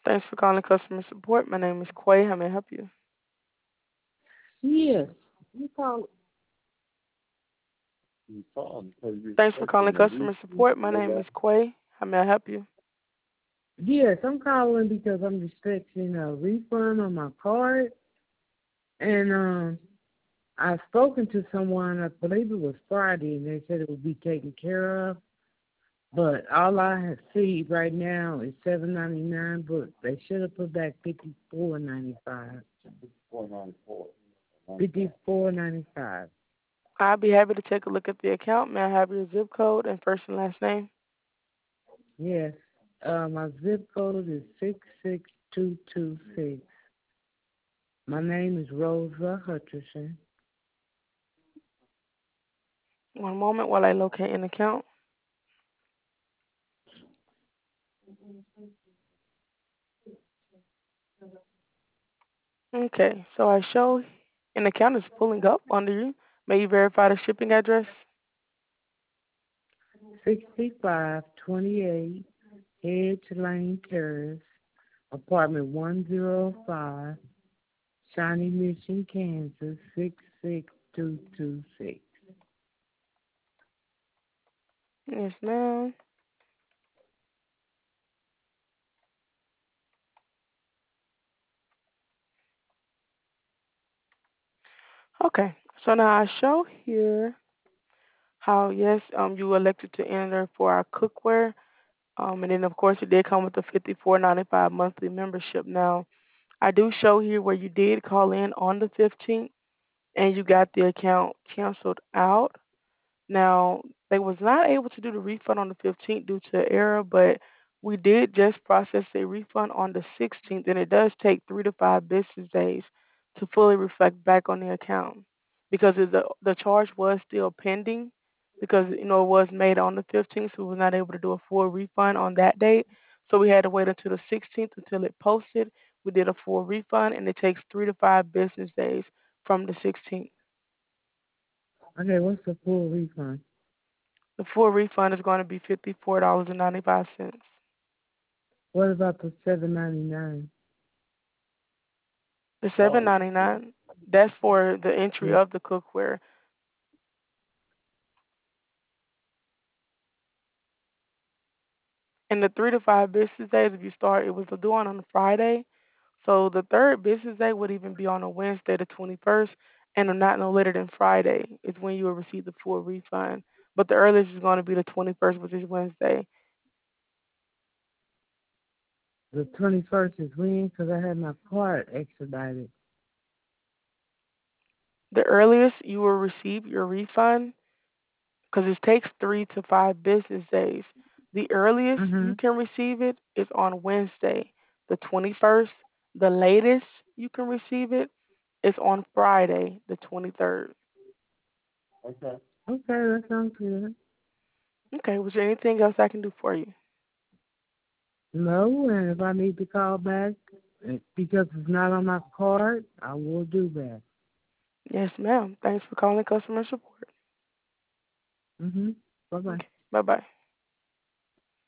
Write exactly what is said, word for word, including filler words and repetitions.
Thanks for calling customer support. My name is Quay. How may I help you? Yes. You call You called because you're Thanks for calling expecting a customer refund support. My for name that. is Quay. How may I help you? Yes, I'm calling because I'm expecting a refund on my card. And um I've spoken to someone, I believe it was Friday, and they said it would be taken care of. But all I have see right now is seven ninety nine, but they should have put back fifty four ninety five. four ninety-four. Fifty four ninety five. I'll be happy to take a look at the account. May I have your zip code and first and last name? Yes. Uh, my zip code is six six two two six. My name is Rosa Hutcherson. One moment while I locate an account. Okay, so I show an account is pulling up under you. May you verify the shipping address? sixty-five twenty-eight Hedge Lane Terrace, apartment one oh five, Shawnee Mission, Kansas, six six two two six. Yes, ma'am. Okay, so now I show here how, yes, um, you elected to enter for our cookware. Um, and then, of course, it did come with a fifty-four ninety-five monthly membership. Now, I do show here where you did call in on the fifteenth and you got the account canceled out. Now, they was not able to do the refund on the fifteenth due to error, but we did just process a refund on the sixteenth, and it does take three to five business days to fully reflect back on the account because the the charge was still pending because you know it was made on the fifteenth, so we were not able to do a full refund on that date. So we had to wait until the sixteenth until it posted. We did a full refund, and it takes three to five business days from the sixteenth. Okay, what's the full refund? The full refund is going to be fifty-four dollars and ninety-five cents. What about the seven ninety-nine? The seven Oh, ninety-nine, that's for the entry Yes. of the cookware. And the three to five business days, if you start, it was due on on a Friday. So the third business day would even be on a Wednesday, the twenty-first, and not no later than Friday is when you will receive the full refund. But the earliest is going to be the twenty-first, which is Wednesday. The twenty-first is when? Because I had my card expedited. The earliest you will receive your refund because it takes three to five business days. The earliest Mm-hmm. you can receive it is on Wednesday, the twenty-first. The latest you can receive it is on Friday, the twenty-third. okay. Okay, that sounds good. Okay, was there anything else I can do for you? No, and if I need to call back eh, because it's not on my card, I will do that. Yes, ma'am. Thanks for calling customer support. Mm-hmm. Bye-bye. Okay, bye bye.